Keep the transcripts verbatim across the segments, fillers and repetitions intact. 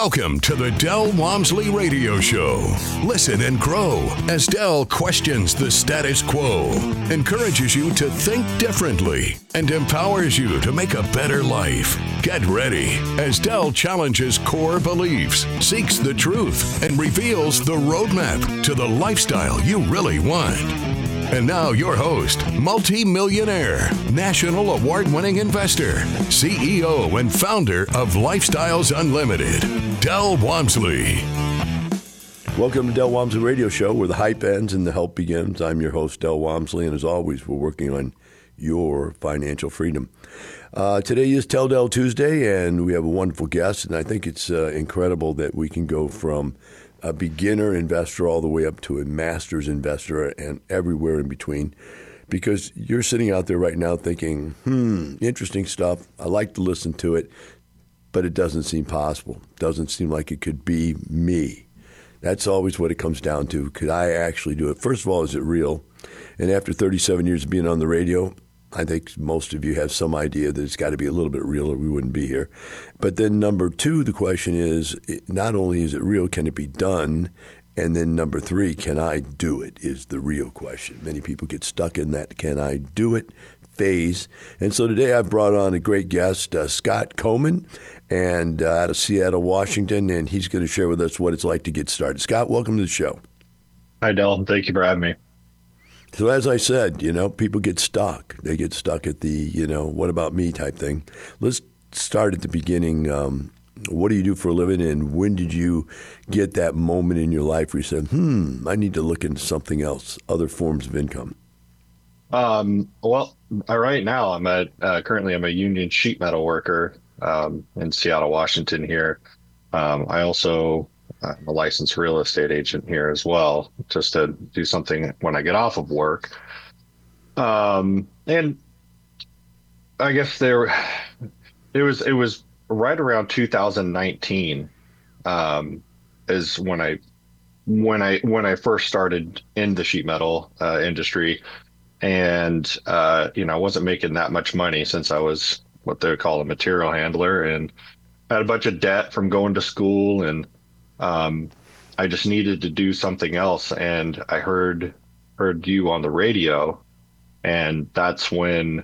Welcome to the Del Walmsley Radio Show. Listen and grow as Del questions the status quo, encourages you to think differently, and empowers you to make a better life. Get ready as Del challenges core beliefs, seeks the truth, and reveals the roadmap to the lifestyle you really want. And now your host, multi-millionaire, national award-winning investor, C E O and founder of Lifestyles Unlimited, Del Walmsley. Welcome to Del Walmsley Radio Show, where the hype ends and the help begins. I'm your host, Del Walmsley, and as always, we're working on your financial freedom. Uh, today is Tell Del Tuesday, and we have a wonderful guest, and I think it's uh, incredible that we can go from a beginner investor all the way up to a master's investor and everywhere in between, because you're sitting out there right now thinking, hmm, interesting stuff. I like to listen to it, but it doesn't seem possible. Doesn't seem like it could be me. That's always what it comes down to. Could I actually do it? First of all, is it real? And after thirty-seven years of being on the radio, I think most of you have some idea that it's got to be a little bit real or we wouldn't be here. But then number two, the question is, not only is it real, can it be done? And then number three, can I do it is the real question. Many people get stuck in that can I do it phase. And so today I've brought on a great guest, uh, Scott Coleman, and uh, out of Seattle, Washington, and he's going to share with us what it's like to get started. Scott, welcome to the show. Hi, Del. Thank you for having me. So as I said, you know, people get stuck. They get stuck at the, you know, what about me type thing. Let's start at the beginning. Um, what do you do for a living, and when did you get that moment in your life where you said, hmm, I need to look into something else, other forms of income? Um, well, uh, right now I'm at, uh, currently I'm a union sheet metal worker um, in Seattle, Washington here. Um, I also... I'm a licensed real estate agent here as well, just to do something when I get off of work. Um, and I guess there, it was it was right around two thousand nineteen um, is when I when I when I first started in the sheet metal uh, industry, and uh, you know, I wasn't making that much money since I was what they call a material handler, and had a bunch of debt from going to school, and Um, I just needed to do something else, and I heard heard you on the radio, and that's when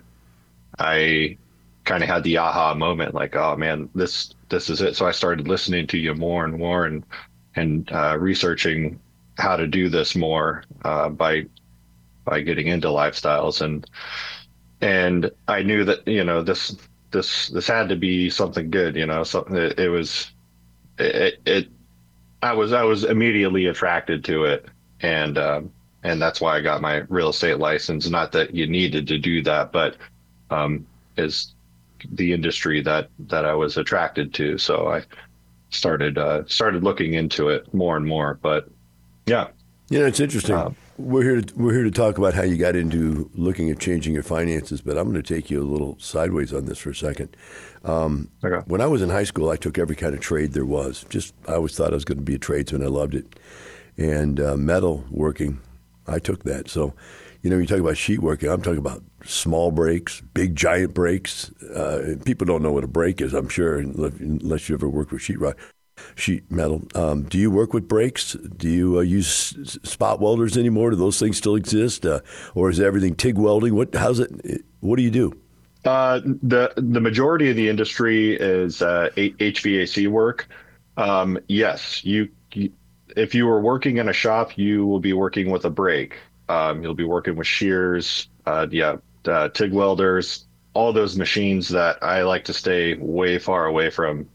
I kind of had the aha moment, like, oh man, this this is it. So I started listening to you more and more, and and uh, researching how to do this more uh, by by getting into lifestyles, and and I knew that, you know, this this this had to be something good, you know. So it, it was it. it I was I was immediately attracted to it, and um, and that's why I got my real estate license. Not that you needed to do that, but um, is the industry that that I was attracted to. So I started uh, started looking into it more and more. But yeah, you know, it's interesting. Um, we're here to, we're here to talk about how you got into looking at changing your finances, but I'm going to take you a little sideways on this for a second. Um, okay. When I was in high school, I took every kind of trade there was. Just I always thought I was going to be a tradesman. I loved it. And uh, metal working, I took that. So, you know, you talk about sheet working, I'm talking about small breaks, big giant breaks. Uh, people don't know what a break is, I'm sure, unless you ever worked with sheetrock. Sheet metal. Um, do you work with brakes? Do you uh, use s- spot welders anymore? Do those things still exist, uh, or is everything TIG welding? What? How's it? What do you do? Uh, the the majority of the industry is uh, H V A C work. Um, yes, you, you if you were working in a shop, you will be working with a brake. Um, you'll be working with shears, uh, yeah, uh, TIG welders, all those machines that I like to stay way far away from.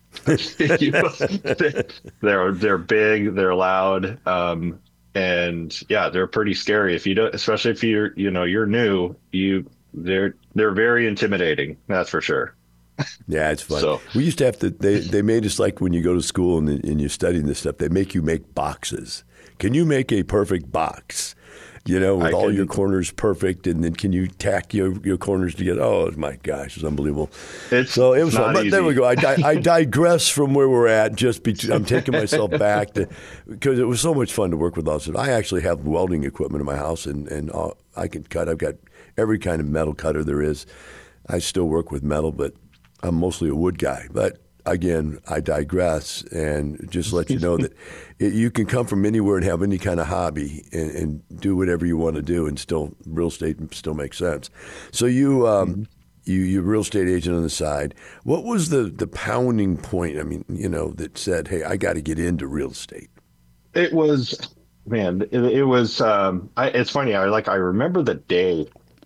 they're they're big, they're loud, um, and yeah, they're pretty scary. If you don't, especially if you're you know you're new, you they're they're very intimidating. That's for sure. Yeah, it's fun. So, we used to have to. They they made us like when you go to school and, and you're studying this stuff. They make you make boxes. Can you make a perfect box? You know, with I all can, your corners perfect, and then can you tack your, your corners together? Oh my gosh, it's unbelievable. It's so it was not fun. But easy. there we go. I, di- I digress from where we're at. Just because I'm taking myself back to because it was so much fun to work with us. I actually have welding equipment in my house, and and uh, I can cut. I've got every kind of metal cutter there is. I still work with metal, but I'm mostly a wood guy. But again, I digress, and just let you know that it, you can come from anywhere and have any kind of hobby and, and do whatever you want to do, and still real estate still makes sense. So you, um, mm-hmm. you, you're a real estate agent on the side. What was the the pounding point? I mean, you know, that said, "Hey, I got to get into real estate." It was, man, it, it was. Um, I, it's funny. I like I remember the day,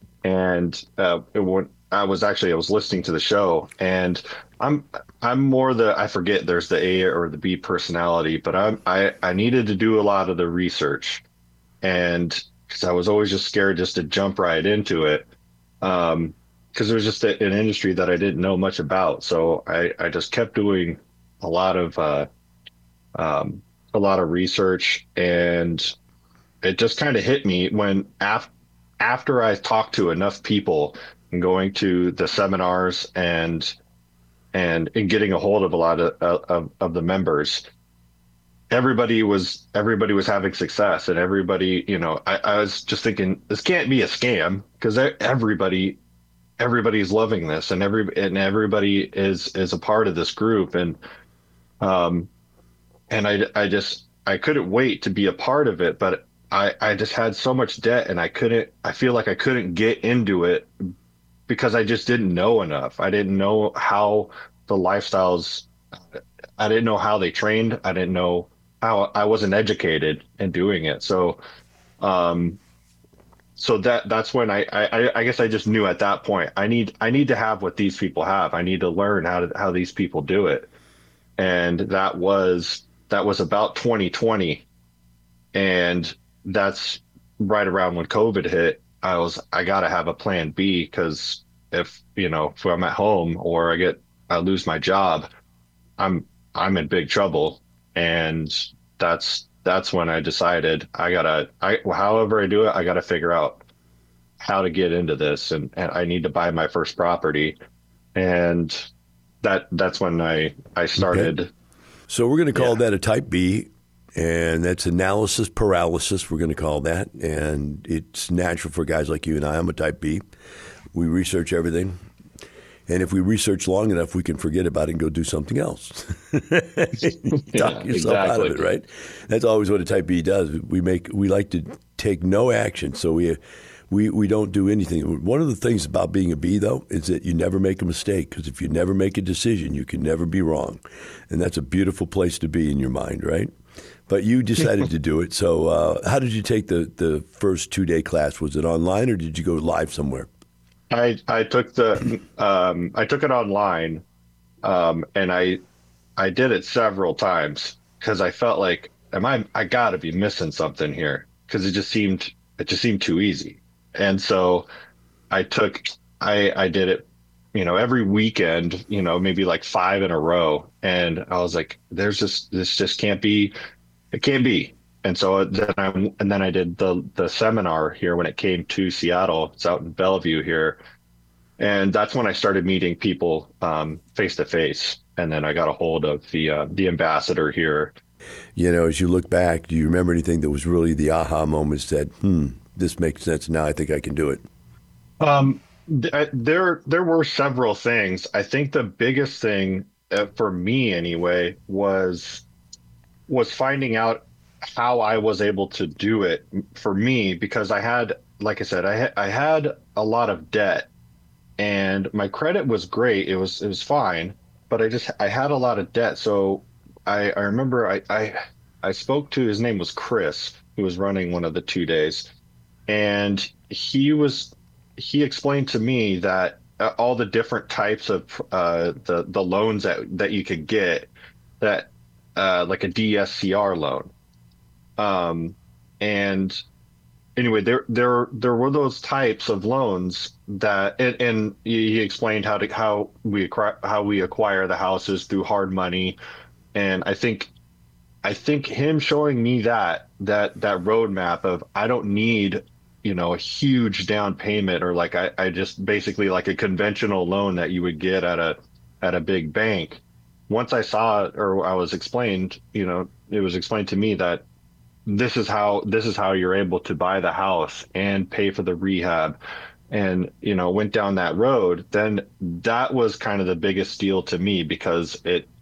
and uh, it went. I was actually I was listening to the show, and I'm I'm more the I forget there's the A or the B personality, but I'm I I needed to do a lot of the research, and because I was always just scared just to jump right into it, um, because it was just a, an industry that I didn't know much about, so I I just kept doing a lot of uh, um, a lot of research, and it just kind of hit me when af- after I talked to enough people and going to the seminars and and and getting a hold of a lot of of, of the members, everybody was everybody was having success, and everybody, you know, I, I was just thinking this can't be a scam, because everybody everybody's loving this, and every and everybody is is a part of this group, and um and I I just I couldn't wait to be a part of it, but I I just had so much debt, and I couldn't I feel like I couldn't get into it because I just didn't know enough. I didn't know how the lifestyles, I didn't know how they trained. I didn't know how, I wasn't educated in doing it. So, um, so that, that's when I, I, I guess I just knew at that point, I need, I need to have what these people have. I need to learn how to, how these people do it. And that was, that was about twenty twenty. And that's right around when COVID hit. I was, I got to have a plan B, because if, you know, if I'm at home or I get, I lose my job, I'm, I'm in big trouble. And that's, that's when I decided I gotta, I, however I do it, I gotta figure out how to get into this, and, and I need to buy my first property. And that, that's when I, I started. Okay. So we're going to call yeah. that a type B. And that's analysis paralysis, we're going to call that. And it's natural for guys like you and I. I'm a type B. We research everything. And if we research long enough, we can forget about it and go do something else. Talk yeah, yourself exactly. out of it, right? That's always what a type B does. We make we like to take no action, so we we we don't do anything. One of the things about being a B, though, is that you never make a mistake, because if you never make a decision, you can never be wrong. And that's a beautiful place to be in your mind, right? But you decided to do it. So uh, how did you take the, the first two-day class? Was it online, or did you go live somewhere? I, I took the um, I took it online, um, and I I did it several times, because I felt like, am I I got to be missing something here, because it just seemed it just seemed too easy. And so I took I I did it, you know, every weekend, you know, maybe like five in a row, and I was like, there's just this just can't be. It can't be. And so then I and then I did the the seminar here when it came to Seattle. It's out in Bellevue here, and that's when I started meeting people um, face to face. And then I got a hold of the uh, the ambassador here. You know, as you look back, do you remember anything that was really the aha moment? Said, "Hmm, this makes sense. Now I think I can do it." Um, th- there there were several things. I think the biggest thing uh, for me anyway was. was finding out how I was able to do it for me, because I had, like I said, I had, I had a lot of debt, and my credit was great. It was, it was fine, but I just, I had a lot of debt. So I, I remember I, I, I spoke to, his name was Chris, who was running one of the two days. And he was, he explained to me that uh, all the different types of uh, the, the loans that, that you could get, that, Uh, like a D S C R loan, um, and anyway, there there there were those types of loans that, and, and he explained how to how we acquire how we acquire the houses through hard money, and I think I think him showing me that that that roadmap of, I don't need, you know, a huge down payment, or like I, I just basically like a conventional loan that you would get at a at a big bank. Once I saw it, or I was explained, you know, it was explained to me that this is how this is how you're able to buy the house and pay for the rehab, and, you know, went down that road. Then that was kind of the biggest deal to me, because it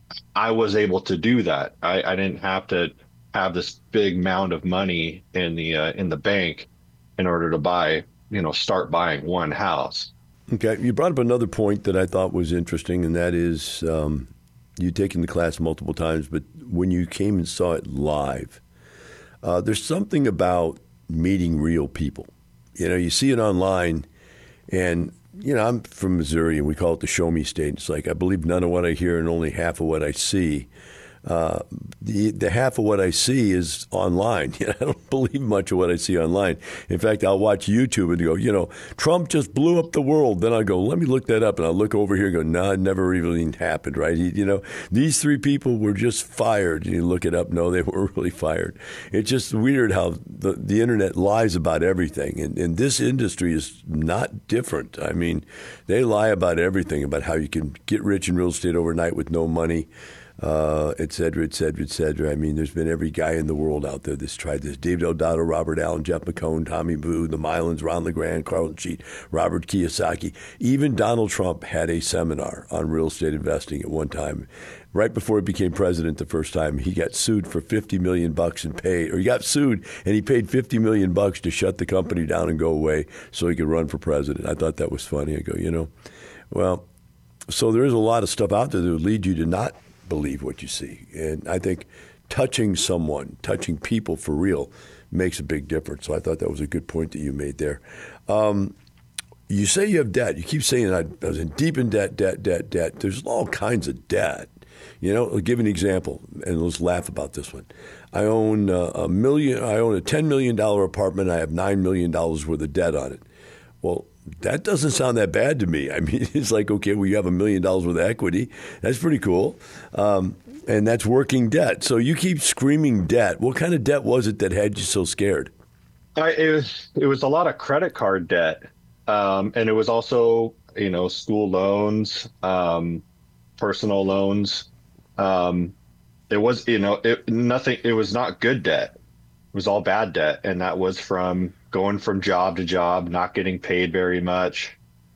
I was able to do that. I, I didn't have to have this big mound of money in the uh, in the bank in order to buy, you know, start buying one house. Okay, you brought up another point that I thought was interesting, and that is um, you'd taken the class multiple times, but when you came and saw it live, uh, there's something about meeting real people. You know, you see it online, and, you know, I'm from Missouri, and we call it the show me state. It's like I believe none of what I hear and only half of what I see. Uh, the the half of what I see is online. You know, I don't believe much of what I see online. In fact, I'll watch YouTube and go, you know, Trump just blew up the world. Then I'll go, let me look that up. And I'll look over here and go, no, nah, it never even happened, right? He, you know, these three people were just fired. And you look it up, no, they were really fired. It's just weird how the, the internet lies about everything. And, and this industry is not different. I mean, they lie about everything, about how you can get rich in real estate overnight with no money. Uh, et cetera, et cetera, et cetera. I mean, there's been every guy in the world out there that's tried this. David O'Donnell, Robert Allen, Jeff McCone, Tommy Boo, the Mylans, Ron LeGrand, Carlton Sheet, Robert Kiyosaki. Even Donald Trump had a seminar on real estate investing at one time. Right before he became president the first time, he got sued for fifty million bucks and paid, or he got sued and he paid fifty million bucks to shut the company down and go away so he could run for president. I thought that was funny. I go, you know, well, so there is a lot of stuff out there that would lead you to not believe what you see. And I think touching someone, touching people for real makes a big difference. So I thought that was a good point that you made there. Um, you say you have debt. You keep saying I, I was in deep in debt, debt, debt, debt. There's all kinds of debt. You know, I'll give you an example, and let's laugh about this one. I own uh, a million. I own a ten million dollars apartment. I have nine million dollars worth of debt on it. Well, that doesn't sound that bad to me. I mean, it's like, okay, well, you have a million dollars worth of equity. That's pretty cool. Um, and that's working debt. So you keep screaming debt. What kind of debt was it that had you so scared? I, it was it was a lot of credit card debt, um, and it was also, you know, school loans, um, personal loans. Um, it was, you know, it, nothing. It was not good debt. It was all bad debt, and that was from going from job to job, not getting paid very much.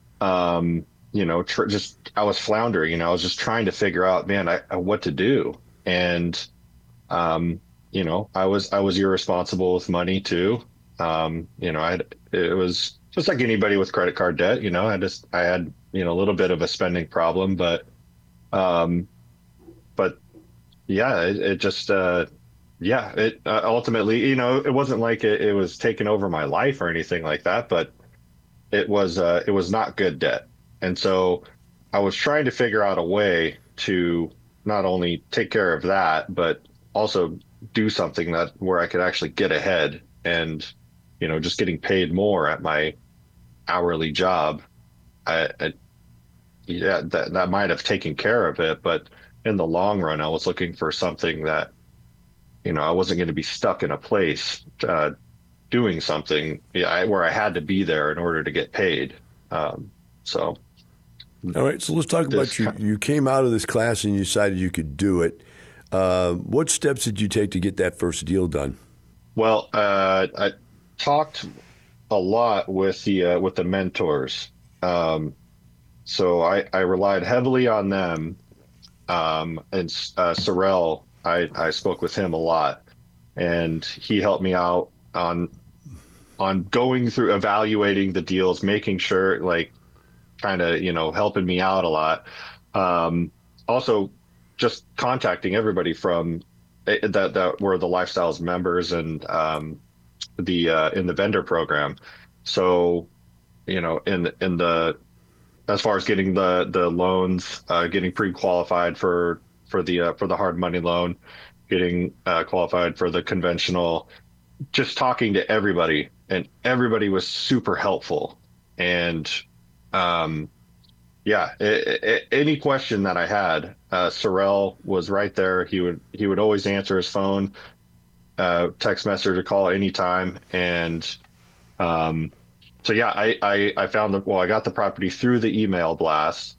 Um, you know, tr- just I was floundering. You know, I was just trying to figure out, man, I, I, what to do. And um, you know, I was I was irresponsible with money too. Um, you know, I it was just like anybody with credit card debt. You know, I just I had you know a little bit of a spending problem, but um, but yeah, it, it just. Uh, Yeah, it uh, ultimately, you know, it wasn't like it, it was taking over my life or anything like that, but it was uh, it was not good debt. And so I was trying to figure out a way to not only take care of that, but also do something that where I could actually get ahead and, you know, just getting paid more at my hourly job. I, I yeah, that, that might have taken care of it. But in the long run, I was looking for something that, you know, I wasn't going to be stuck in a place uh, doing something yeah, I, where I had to be there in order to get paid. Um, so, all right. So let's talk about you. You came out of this class and you decided you could do it. Uh, what steps did you take to get that first deal done? Well, uh, I talked a lot with the uh, with the mentors. Um, so I, I relied heavily on them. Um, and uh, Sorrell. I, I spoke with him a lot, and he helped me out on on going through evaluating the deals, making sure, like, kind of, you know, helping me out a lot. Um, also, just contacting everybody from that that were the Lifestyles members and um, the uh, in the vendor program. So, you know, in in the as far as getting the the loans, uh, getting pre-qualified for. for the uh, for the hard money loan, getting uh, qualified for the conventional, just talking to everybody, and everybody was super helpful. And um, yeah, it, it, any question that I had, uh, Sorrell was right there. He would he would always answer his phone, uh, text message or call anytime. And um, so yeah, I, I I found that well, I got the property through the email blast,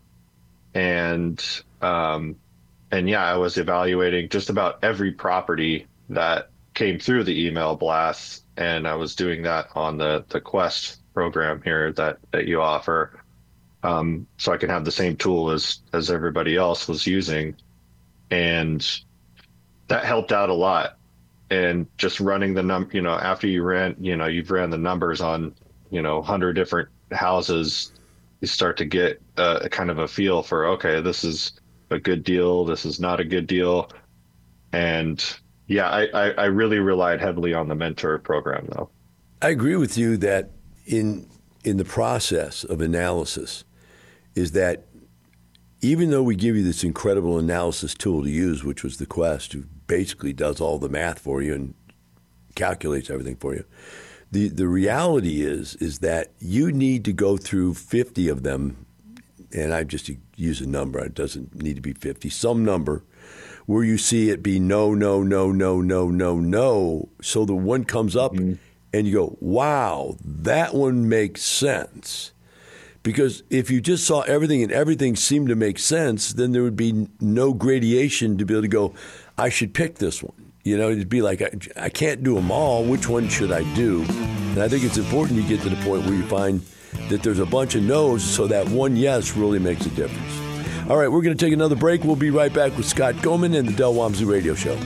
and um, And yeah, I was evaluating just about every property that came through the email blasts, and I was doing that on the, the Quest program here that, that you offer, um, so I can have the same tool as as everybody else was using. and that helped out a lot. And just running the num, you know, after you ran, you know, you've ran the numbers on, you know, one hundred different houses, you start to get a, a kind of a feel for, okay, this is a good deal, this is not a good deal. And yeah, I, I, I really relied heavily on the mentor program, though. I agree with you that in in the process of analysis is that even though we give you this incredible analysis tool to use, which was the Quest, who basically does all the math for you and calculates everything for you, the the reality is is that you need to go through fifty of them, and I just use a number. It doesn't need to be fifty, some number, where you see it be no, no, no, no, no, no, no. So the one comes up mm-hmm. and you go, wow, that one makes sense. Because if you just saw everything and everything seemed to make sense, then there would be no gradation to be able to go, I should pick this one. You know, it'd be like, I, I can't do them all. Which one should I do? And I think it's important you get to the point where you find that there's a bunch of no's, so that one yes really makes a difference. All right, we're going to take another break. We'll be right back with Scott Goman and the Del Walmsley Radio Show.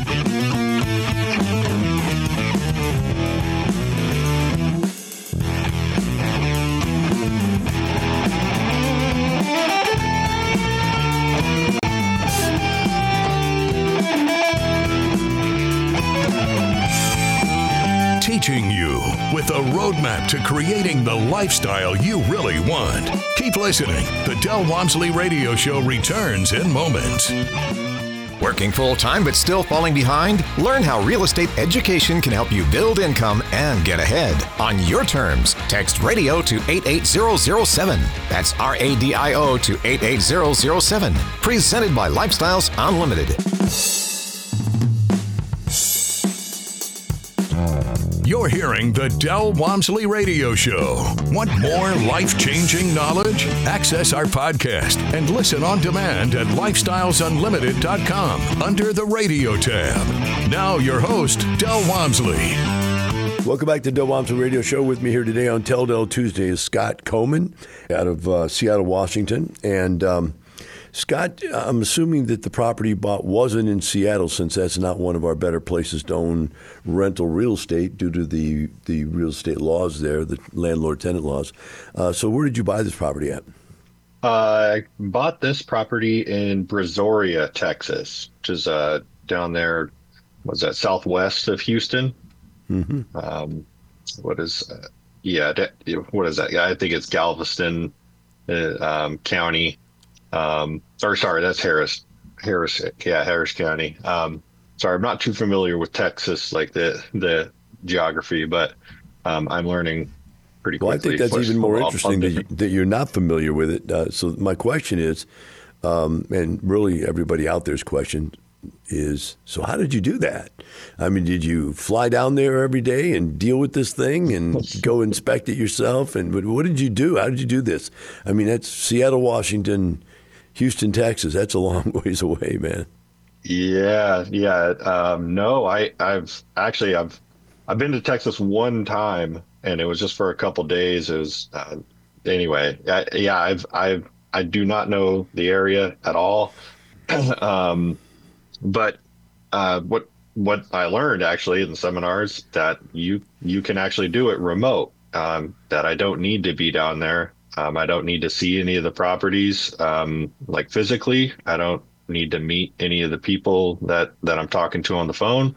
Teaching you with a roadmap to creating the lifestyle you really want. Keep listening. The Del Walmsley Radio Show returns in moments. Working full-time but still falling behind? Learn how real estate education can help you build income and get ahead on your terms. Text radio to eight eight zero zero seven. That's R A D I O to eight eight zero zero seven. Presented by Lifestyles Unlimited. You're hearing the Del Walmsley Radio Show. Want more life-changing knowledge? Access our podcast and listen on demand at lifestyles unlimited dot com under the radio tab. Now your host, Del Walmsley. Welcome back to Del Walmsley Radio Show. With me here today on Tell Del Tuesday is Scott Goman out of uh, Seattle, Washington. And um, Scott, I'm assuming that the property you bought wasn't in Seattle, since that's not one of our better places to own rental real estate due to the, the real estate laws there, the landlord-tenant laws. Uh, so where did you buy this property at? Uh, I bought this property in Brazoria, Texas, which is uh, down there, was that southwest of Houston? Mm-hmm. Um, what is, uh, yeah, what is that? I think it's Galveston uh, um, County. Um, or sorry, that's Harris, Harris, yeah, Harris County. Um, sorry, I'm not too familiar with Texas, like the the geography, but um, I'm learning pretty quickly. Well, I think that's even more interesting that, you, that you're not familiar with it. Uh, so my question is, um, and really everybody out there's question is, so how did you do that? I mean, did you fly down there every day and deal with this thing and go inspect it yourself? And what did you do? How did you do this? I mean, that's Seattle, Washington, Houston, Texas. That's a long ways away, man. Yeah, yeah. Um, no, I, I've actually I've I've been to Texas one time, and it was just for a couple days. It was uh, anyway. I, yeah, I've I've I do not know the area at all. um, but uh, what what I learned actually in the seminars, that you you can actually do it remote. Um, that I don't need to be down there. Um, I don't need to see any of the properties, um, like physically. I don't need to meet any of the people that, that I'm talking to on the phone.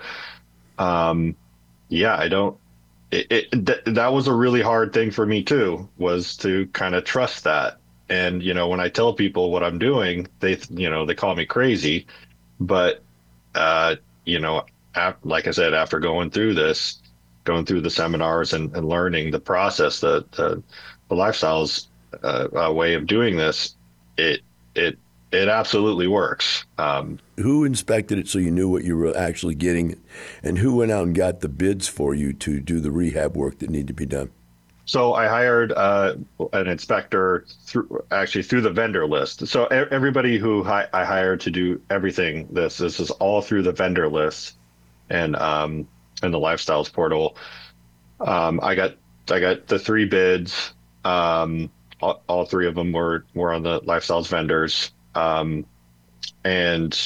Um, yeah, I don't. It, it th- that was a really hard thing for me too, was to kind of trust that. And you know, when I tell people what I'm doing, they you know they call me crazy. But uh, you know, ap- like I said, after going through this, going through the seminars and, and learning the process, the the, the lifestyles. Uh, a way of doing this, it it it absolutely works. Um, who inspected it so you knew what you were actually getting, and who went out and got the bids for you to do the rehab work that needed to be done? So I hired uh, an inspector through actually through the vendor list. So everybody who hi- I hired to do everything, this this is all through the vendor list and um, and the Lifestyles portal. Um, I got I got the three bids. Um, All, all three of them were, were on the Lifestyles vendors. Um, and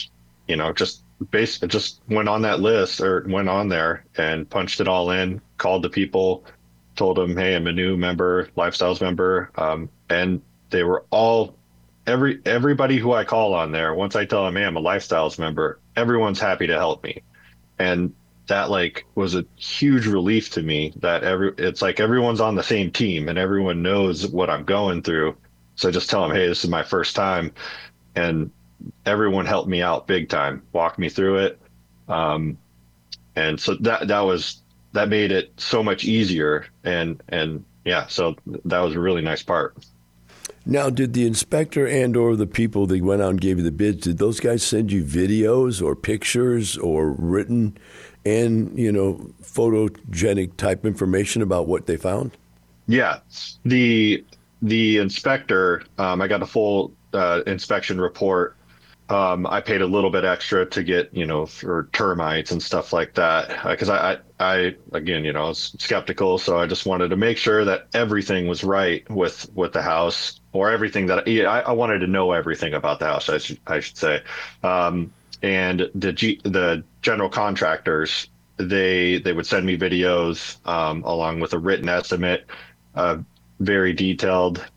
you know, just basically just went on that list or went on there and punched it all in, called the people, told them, hey, I'm a new member, Lifestyles member. Um, and they were all, every everybody who I call on there, once I tell them, hey, I'm a Lifestyles member, everyone's happy to help me. And that like was a huge relief to me that every, it's like everyone's on the same team and everyone knows what I'm going through. So I just tell them, hey, this is my first time. And everyone helped me out big time, walked me through it. Um, and so that, that was, that made it so much easier. And, and yeah, so that was a really nice part. Now, did the inspector and or the people that went out and gave you the bids, did those guys send you videos or pictures or written and, you know, photogenic type information about what they found? Yeah. The, the inspector, um, I got a full uh, inspection report. Um, I paid a little bit extra to get, you know, for termites and stuff like that. Because I, I, I, again, you know, I was skeptical. So I just wanted to make sure that everything was right with, with the house, or everything that yeah, I, I wanted to know everything about the house, I should, I should say. Um, and the G, the general contractors, they, they would send me videos um, along with a written estimate, uh, very detailed.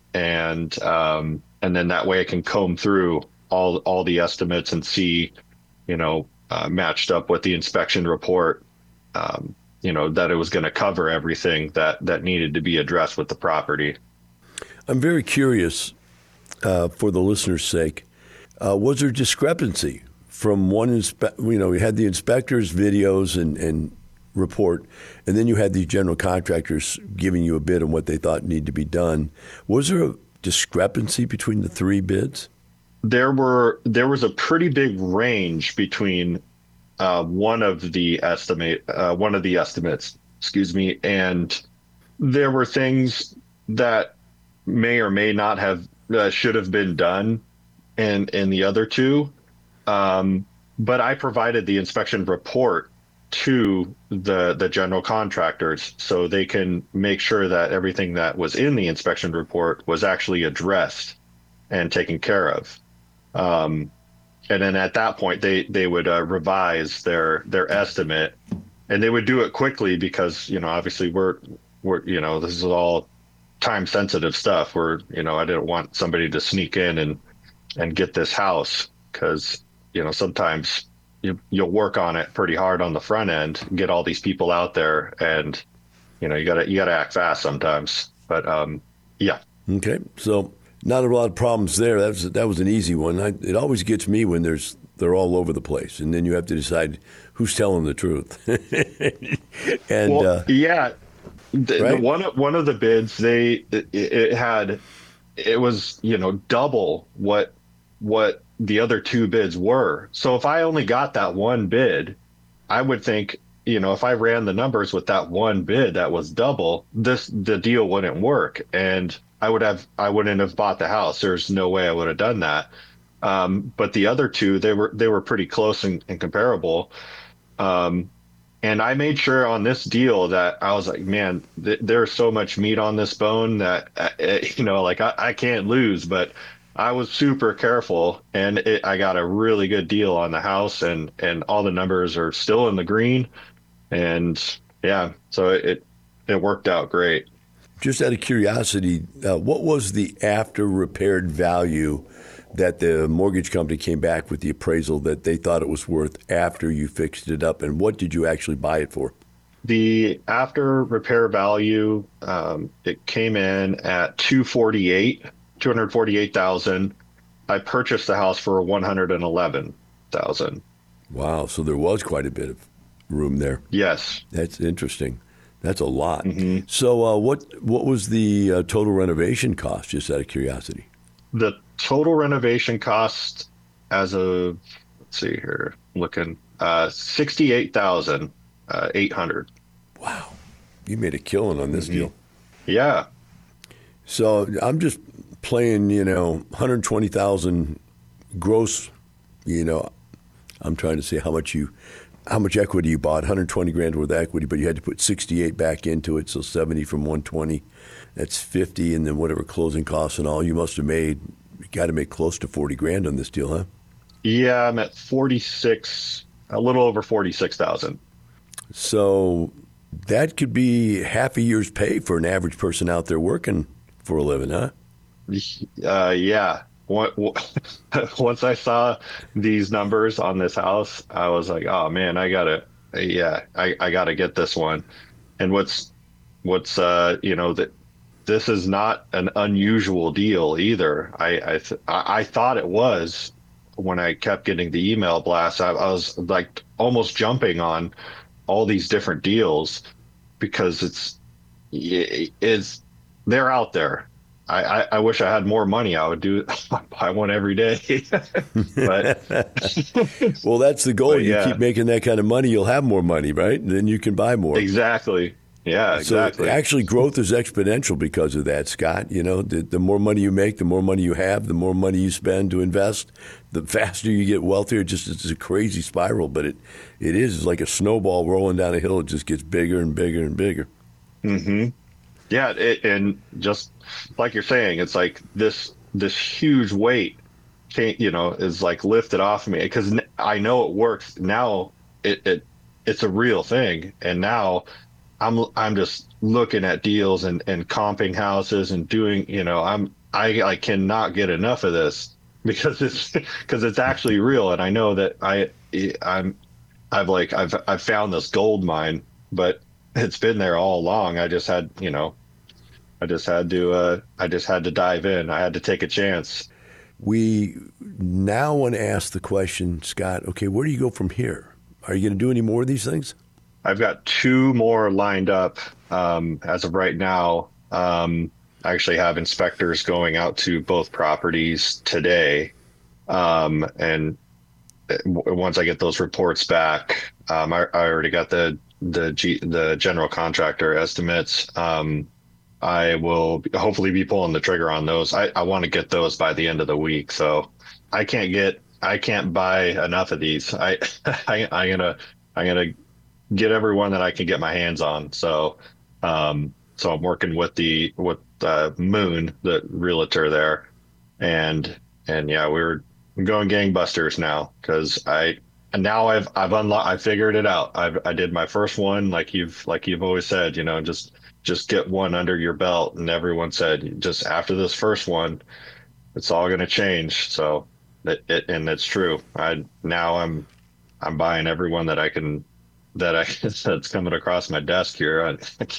And, um, and then that way I can comb through all all the estimates and see, you know, uh, matched up with the inspection report, um, you know, that it was going to cover everything that, that needed to be addressed with the property. I'm very curious, uh, for the listener's sake, uh, was there discrepancy from one, inspe- you know, we had the inspectors' videos and, and report, and then you had the general contractors giving you a bid on what they thought needed to be done. Was there a discrepancy between the three bids? There were there was a pretty big range between uh, one of the estimate uh, one of the estimates, excuse me, and there were things that may or may not have uh, should have been done in in the other two, um, but I provided the inspection report to the the general contractors so they can make sure that everything that was in the inspection report was actually addressed and taken care of. Um, and then at that point, they, they would uh, revise their, their estimate, and they would do it quickly because, you know, obviously we're, we're, you know, this is all time sensitive stuff where, you know, I didn't want somebody to sneak in and, and get this house because, you know, sometimes you, you'll work on it pretty hard on the front end, get all these people out there, and, you know, you gotta, you gotta act fast sometimes, but, um, yeah. Okay. So, not a lot of problems there. That was that was an easy one. I, it always gets me when there's they're all over the place, and then you have to decide who's telling the truth. and well, uh, yeah, the, right? the one one of the bids they it, it had it was you know double what what the other two bids were. So if I only got that one bid, I would think, you know, if I ran the numbers with that one bid that was double, this the deal wouldn't work, and I would have, I wouldn't have bought the house. There's no way I would have done that. Um, but the other two, they were, they were pretty close and, and comparable. Um, and I made sure on this deal that I was like, man, th- there's so much meat on this bone that, uh, you know, like I, I can't lose, but I was super careful, and it, I got a really good deal on the house, and, and all the numbers are still in the green. And yeah, so it, it worked out great. Just out of curiosity, uh, what was the after repaired value that the mortgage company came back with the appraisal that they thought it was worth after you fixed it up, and what did you actually buy it for? The after repair value, um, it came in at two forty-eight, two hundred forty-eight thousand. I purchased the house for one hundred eleven thousand. Wow, so there was quite a bit of room there. Yes, that's interesting. That's a lot. Mm-hmm. So uh, what what was the uh, total renovation cost, just out of curiosity? The total renovation cost as of, let's see here, looking, uh, sixty-eight thousand eight hundred. Wow. You made a killing on this mm-hmm. deal. Yeah. So I'm just playing, you know, one hundred twenty thousand gross, you know, I'm trying to say how much you... how much equity you bought, one hundred twenty grand worth of equity, but you had to put sixty-eight back into it, so seventy from one twenty, that's fifty, and then whatever closing costs and all, you must have made, you got to make close to forty grand on this deal, huh? Yeah, I'm at forty-six, a little over forty-six thousand. So that could be half a year's pay for an average person out there working for a living, huh? Uh, yeah. Once I saw these numbers on this house, I was like, oh man, I gotta, yeah, I, I gotta get this one. And what's, what's, uh, you know, that this is not an unusual deal either. I, I, th- I thought it was when I kept getting the email blasts. I, I was like almost jumping on all these different deals because it's, it's, they're out there. I, I, I wish I had more money. I would do buy one every day. But well, that's the goal. But, you yeah. keep making that kind of money, you'll have more money, right? And then you can buy more. Exactly. Yeah, exactly. So actually, growth is exponential because of that, Scott. You know, the, the more money you make, the more money you have, the more money you spend to invest, the faster you get wealthier. Just it's a crazy spiral, but it it is it's like a snowball rolling down a hill. It just gets bigger and bigger and bigger. Mm-hmm. Yeah, it, and just like you're saying, it's like this this huge weight, can't, you know, is like lifted off of me because I know it works now. It, it it's a real thing, and now I'm I'm just looking at deals and, and comping houses and doing, you know, I'm I I cannot get enough of this because it's because it's actually real, and I know that I I'm I've like I've I've found this gold mine, but it's been there all along. I just had, you know, I just had to uh, I just had to dive in. I had to take a chance. We now want to ask the question, Scott, okay, where do you go from here? Are you going to do any more of these things? I've got two more lined up um, as of right now. Um, I actually have inspectors going out to both properties today. Um, and w- once I get those reports back, um, I, I already got the the G, the general contractor estimates. Um, I will hopefully be pulling the trigger on those. I, I want to get those by the end of the week. So I can't get I can't buy enough of these. I, I I'm gonna I'm gonna get everyone that I can get my hands on. So um, so I'm working with the with uh, Moon, the realtor there, and and yeah, we're going gangbusters now because I. And now I've I've unlocked I figured it out. I've I did my first one like you've like you've always said, you know, just just get one under your belt. And everyone said just after this first one, it's all going to change. So it, it and it's true. I now I'm I'm buying everyone that I can that I that's coming across my desk here.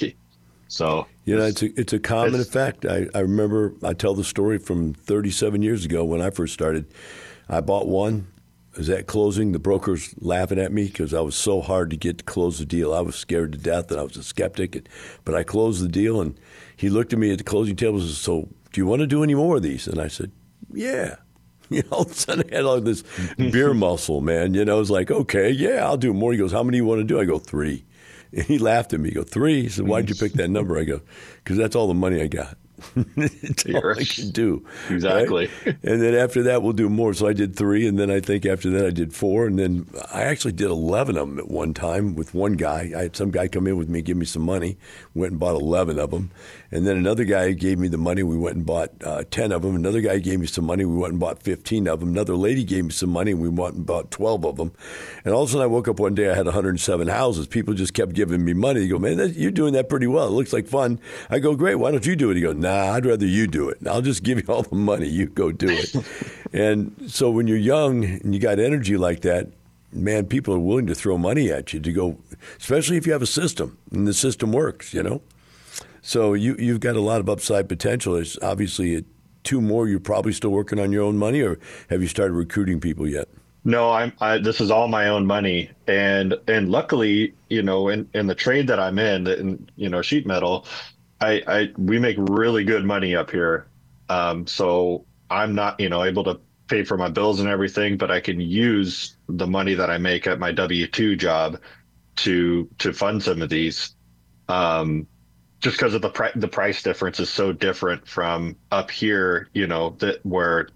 So you know, it's a it's a common it's, effect. I, I remember I tell the story from thirty-seven years ago when I first started. I bought one. I was at closing. The broker's laughing at me because I was so hard to get to close the deal. I was scared to death, and I was a skeptic. And, but I closed the deal, and he looked at me at the closing table and said, so do you want to do any more of these? And I said, yeah. You know, all of a sudden I had all this beer muscle, man. You know, I was like, okay, yeah, I'll do more. He goes, how many do you want to do? I go, three. And he laughed at me. He goes, three? He said, why'd you pick that number? I go, because that's all the money I got. It's all I can do. Exactly. Right? And then after that, we'll do more. So I did three, and then I think after that I did four, and then I actually did eleven of them at one time with one guy. I had some guy come in with me, give me some money, went and bought eleven of them. And then another guy gave me the money. We went and bought uh, ten of them. Another guy gave me some money. We went and bought fifteen of them. Another lady gave me some money. And we went and bought twelve of them. And all of a sudden I woke up one day, I had one hundred seven houses. People just kept giving me money. They go, man, that, you're doing that pretty well. It looks like fun. I go, great. Why don't you do it? He goes, nah, I'd rather you do it. I'll just give you all the money. You go do it. And so when you're young and you got energy like that, man, people are willing to throw money at you to go, especially if you have a system and the system works, you know. So you, you've got a lot of upside potential. There's obviously two more. You're probably still working on your own money, or have you started recruiting people yet? No, I'm. I, this is all my own money, and and luckily, you know, in, in the trade that I'm in, in you know, sheet metal, I, I we make really good money up here. Um, so I'm not, you know, able to pay for my bills and everything, but I can use the money that I make at my W two job to to fund some of these. Um, just because of the pri- the price difference is so different from up here, you know, that where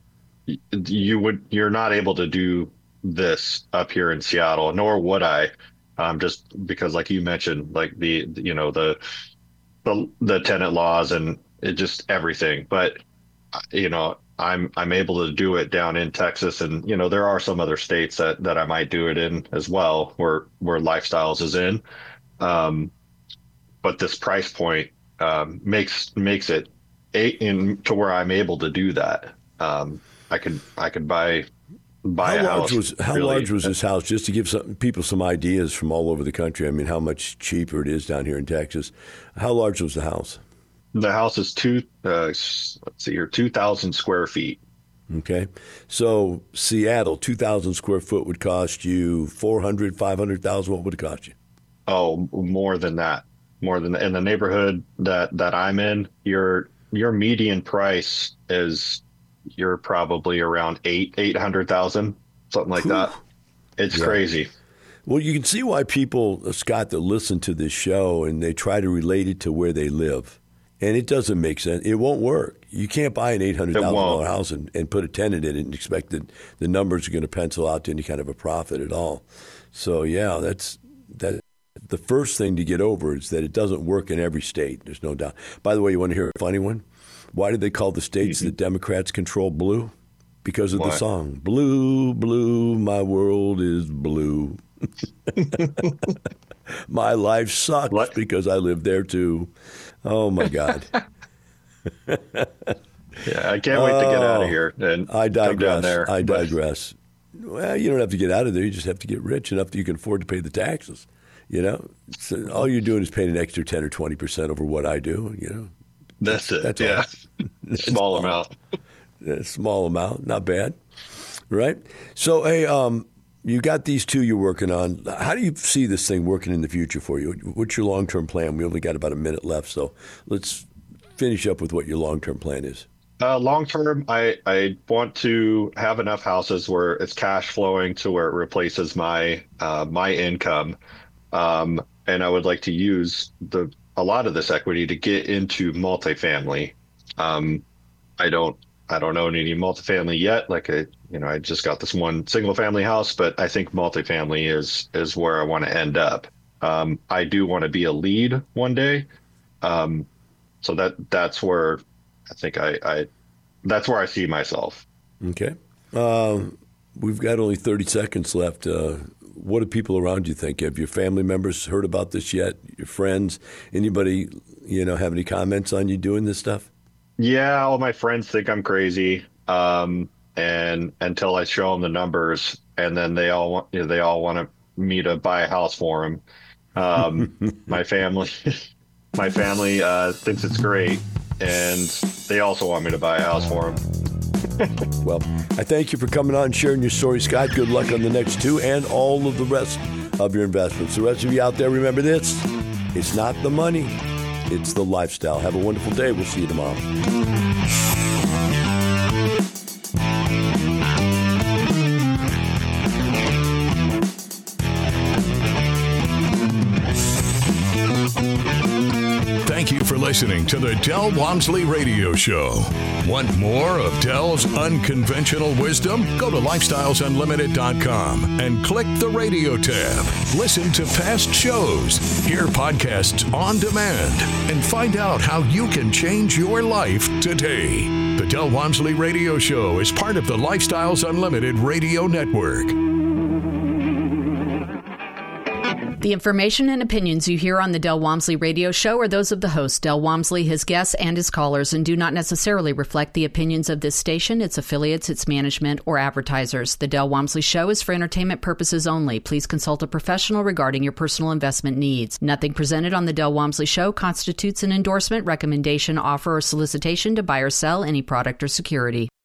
you would you're not able to do this up here in Seattle, nor would I, um, just because, like you mentioned, like the you know the the the tenant laws and it just everything. But you know, I'm I'm able to do it down in Texas, and you know there are some other states that that I might do it in as well, where where Lifestyles is in. Um, but this price point um, makes makes it eight in to where I'm able to do that. Um, I could I could buy buy how a large house. Was, how really. large was this house? Just to give some people some ideas from all over the country. I mean, how much cheaper it is down here in Texas. How large was the house? The house is two. Uh, let's see here, two thousand square feet. Okay, so Seattle, two thousand square foot would cost you four hundred, five hundred thousand. What would it cost you? Oh, more than that. More than in the neighborhood that that I'm in. Your your median price is you're probably around eight eight hundred thousand, something like that. It's yeah. crazy. Well, you can see why people, Scott, that listen to this show and they try to relate it to where they live. And it doesn't make sense. It won't work. You can't buy an eight hundred thousand dollars house and, and put a tenant in it and expect that the numbers are going to pencil out to any kind of a profit at all. So, yeah, that's that. The first thing to get over is that it doesn't work in every state. There's no doubt. By the way, you want to hear a funny one? Why did they call the states that Democrats control blue? Because of Why? the song. Blue, blue, my world is blue. My life sucks what? because I live there too. Oh, my God. Yeah, I can't wait oh, to get out of here and I digress. come down there. I digress. But... Well, you don't have to get out of there. You just have to get rich enough that you can afford to pay the taxes. You know, so all you're doing is paying an extra ten or twenty percent over what I do. You know, that's it. That's yeah, small all. amount. A small amount, not bad, right? So, hey, um, you got these two you're working on. How do you see this thing working in the future for you? What's your long-term plan? We only got about a minute left, so let's finish up with what your long-term plan is. Uh, long-term, I, I want to have enough houses where it's cash flowing to where it replaces my uh, my income. Um, and I would like to use the a lot of this equity to get into multifamily. Um, I don't I don't own any multifamily yet. Like I, you know, I just got this one single family house, but I think multifamily is is where I want to end up. Um, I do want to be a lead one day, um, so that that's where I think I, I that's where I see myself. Okay, um, we've got only thirty seconds left. Uh, What do people around you think? Have your family members heard about this yet? Your friends? Anybody, you know, have any comments on you doing this stuff? Yeah, all my friends think I'm crazy, um, and until I show them the numbers, and then they all want you know, they all want me to buy a house for them. Um, my family, my family uh, thinks it's great, and they also want me to buy a house for them. Well, I thank you for coming on and sharing your story, Scott. Good luck on the next two and all of the rest of your investments. The rest of you out there, remember this. It's not the money. It's the lifestyle. Have a wonderful day. We'll see you tomorrow. Thank you for listening to the Del Walmsley Radio Show. Want more of Del's unconventional wisdom? Go to lifestyles unlimited dot com and click the radio tab. Listen to past shows, hear podcasts on demand, and find out how you can change your life today. The Del Walmsley Radio Show is part of the Lifestyles Unlimited Radio Network. The information and opinions you hear on the Del Walmsley Radio Show are those of the host, Del Walmsley, his guests, and his callers, and do not necessarily reflect the opinions of this station, its affiliates, its management, or advertisers. The Del Walmsley Show is for entertainment purposes only. Please consult a professional regarding your personal investment needs. Nothing presented on the Del Walmsley Show constitutes an endorsement, recommendation, offer, or solicitation to buy or sell any product or security.